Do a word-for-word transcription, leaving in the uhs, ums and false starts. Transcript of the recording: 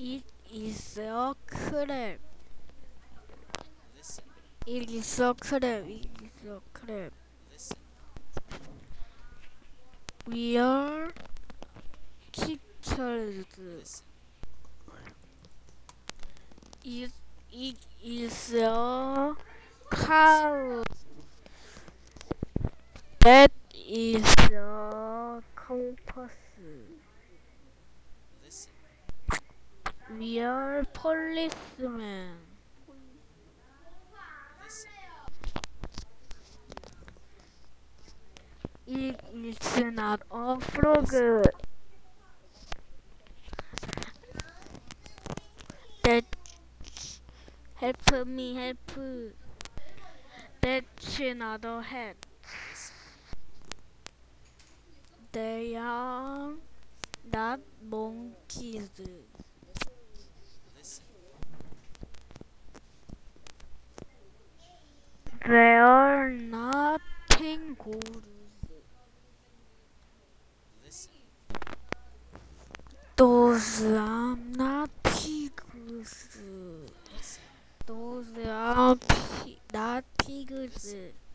It is a crab. Listen. It is a crab. It is a crab. Listen. We are teachers. Listen. It, it is a cow. That is a compass. Listen. We are policemen. Listen. It is not a frog. That help me help. That's not a hat. Listen. They are not monkeys. Listen. They are not kangaroos. Listen. Those are not pigs. Listen. Those are pi- not pigs.